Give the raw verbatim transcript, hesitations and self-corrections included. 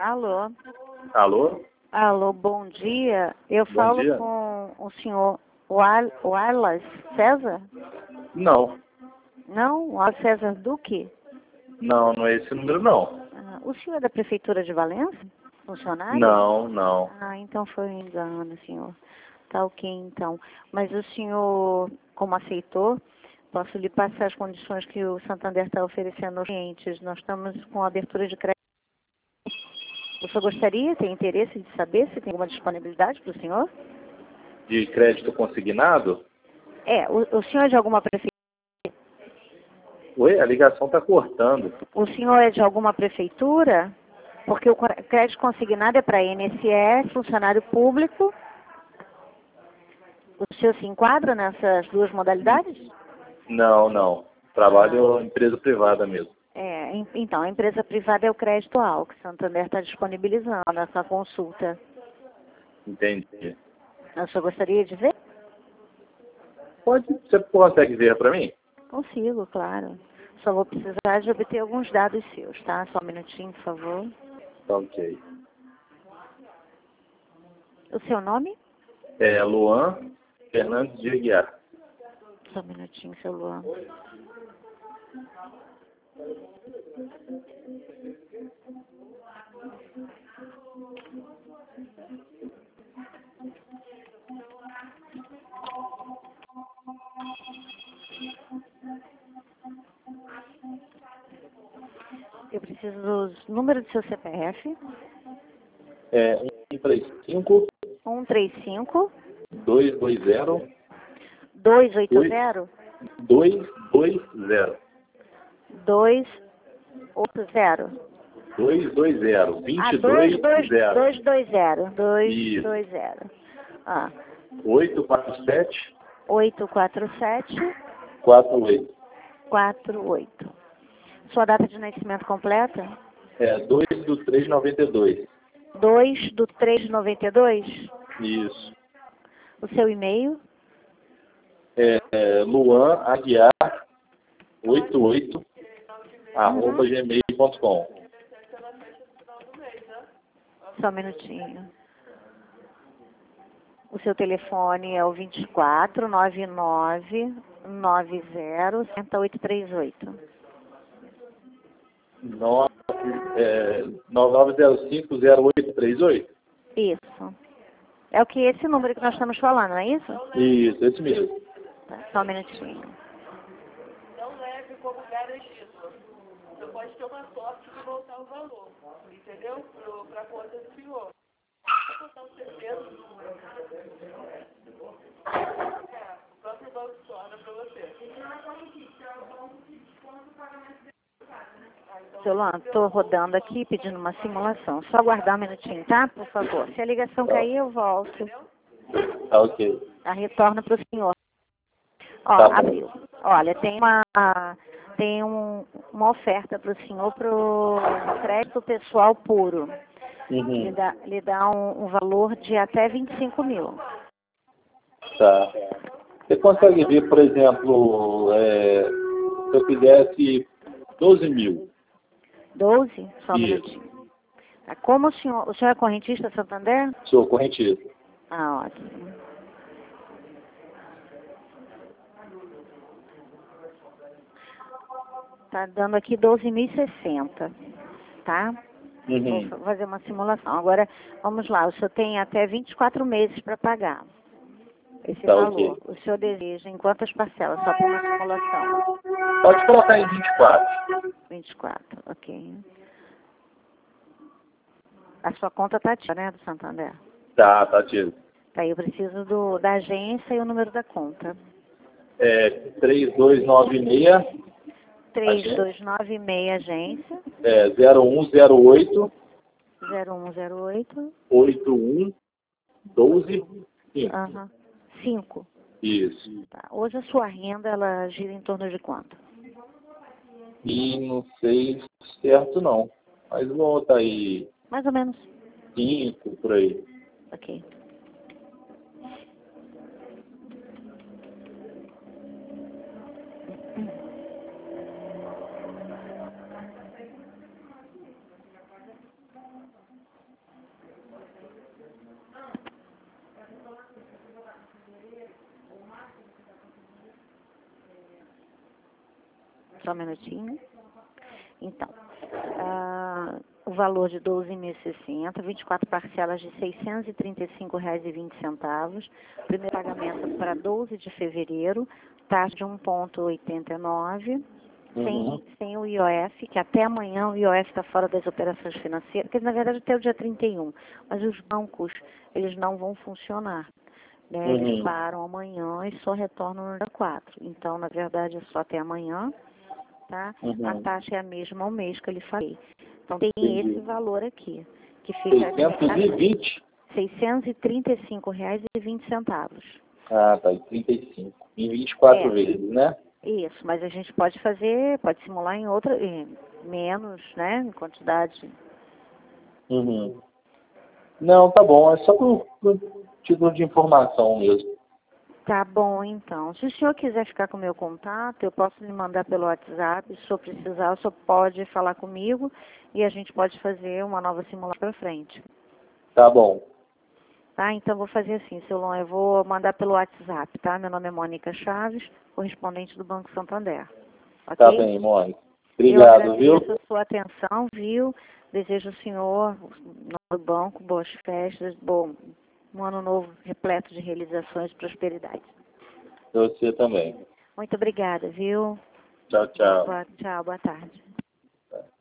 Alô? Alô? Alô, bom dia. Eu Bom falo dia. com o senhor Wal- Wallace César? Não, Não? Wallace César Duque? não, não é esse número não. Ah, o senhor é da Prefeitura de Valença? Funcionário? Não, não. Ah, então foi um engano, senhor. Tá ok, então. Mas o senhor, como aceitou, posso lhe passar as condições que o Santander está oferecendo aos clientes. Nós estamos com abertura de crédito. O senhor gostaria, tem interesse de saber se tem alguma disponibilidade para o senhor? De crédito consignado? É, o, o senhor é de alguma prefeitura? Oi, a ligação está cortando. O senhor é de alguma prefeitura? Porque o cre- crédito consignado é para I N S S, funcionário público. O senhor se enquadra nessas duas modalidades? Não, não. Trabalho em empresa privada mesmo. É, em- então, a empresa privada é o crédito A L, que o Santander está disponibilizando nessa consulta. Entendi. O senhor gostaria de ver? Pode, você consegue ver para mim? Consigo, claro. Só vou precisar de obter alguns dados seus, tá? Só um minutinho, por favor. Tá ok. O seu nome? É Luan Fernandes de Aguiar. Só um minutinho, seu Luan. Eu preciso dos números do seu C P F. É um três cinco, um três cinco, dois dois zero, dois oito zero, dois dois zero. dois oito zero. dois dois zero, Ah, vinte e dois zero. dois dois zero. Isso. dois dois zero. Ah, oito quatro sete, oito quatro sete, quatro oito. quatro oito. Sua data de nascimento completa? É dois do três de noventa e dois. dois do três de noventa e dois. Isso. O seu e-mail? É, é Luan Aguiar oitenta e oito arroba Uhum. gmail ponto com. Só um minutinho. O seu telefone é o vinte e quatro, noventa e nove, noventa, sessenta e oito trinta e oito. nove, é, nove nove zero cinco zero oito três oito. Isso. É o que esse número que nós estamos falando, não é isso? Isso, esse mesmo. Tá, só um minutinho. Não leve como garantido. Você pode ter uma sorte de voltar o valor, entendeu? Para a conta do senhor. Total certeza. É, o próprio banco torna para você. Seu Luan, estou rodando aqui pedindo uma simulação. Só aguardar um minutinho, tá? Por favor. Se a ligação cair, eu volto. Tá ok. A retorno para o senhor. Ó, Tá bom. abriu. Olha, tem uma, tem um, uma oferta para o senhor para o crédito pessoal puro. Lhe Uhum. dá, lhe dá um, um valor de até vinte e cinco mil. Tá. Você consegue ver, por exemplo, é, se eu fizesse doze mil? doze? Só um Isso. minutinho. Tá, como o senhor, o senhor é correntista Santander? Sou correntista. Ah, ótimo. Tá dando aqui doze mil e sessenta, tá? Uhum. Vou fazer uma simulação. Agora, vamos lá, o senhor tem até vinte e quatro meses para pagar esse Tá valor. ok. O senhor deseja em quantas parcelas? Só para uma simulação. Pode colocar em vinte e quatro. vinte e quatro, ok. A sua conta está ativa, né, do Santander? Tá, tá ativo. Tá aí, eu preciso do, da agência e o número da conta. É três dois nove seis, três dois nove seis, agência, é, zero um zero oito, zero um zero oito, oito um doze cinco. aham, cinco. Isso. Tá. Hoje a sua renda, ela gira em torno de quanto? E não sei certo não. Mas vou botar aí Mais ou menos. cinco por aí. Ok. Só um minutinho. Então, ah, o valor de doze mil e sessenta, vinte e quatro parcelas de seiscentos e trinta e cinco reais e vinte centavos. Primeiro pagamento para doze de fevereiro, taxa de um vírgula oitenta e nove. Sem, Uhum. sem o I O F, que até amanhã o I O F está fora das operações financeiras, que na verdade até o dia trinta e um, mas os bancos, eles não vão funcionar, né? Eles Uhum. param amanhã e só retornam no dia quatro. Então, na verdade, é só até amanhã, tá? Uhum. A taxa é a mesma ao mês que eu lhe falei. Então, tem Entendi. esse valor aqui, que fica seiscentos e vinte? seiscentos e trinta e cinco reais e vinte centavos. Ah, tá. trinta e cinco. Em vinte e quatro É. vezes, né? Isso, mas a gente pode fazer, pode simular em outra, em menos, né, em quantidade. Uhum. Não, tá bom. É só por, por título de informação mesmo. Tá bom, então. Se o senhor quiser ficar com o meu contato, eu posso lhe mandar pelo WhatsApp. Se o senhor precisar, o senhor pode falar comigo e a gente pode fazer uma nova simulação para frente. Tá bom. Tá? Então, vou fazer assim, seu Lon, eu vou mandar pelo WhatsApp, tá? Meu nome é Mônica Chaves, correspondente do Banco Santander. Ok? Tá bem, Mônica. Eu Obrigado, viu? agradeço a sua atenção, viu? Desejo ao senhor, no banco, boas festas, bom, um ano novo repleto de realizações e prosperidade. Você também. Muito obrigada, viu? Tchau, tchau. Boa, tchau, boa tarde.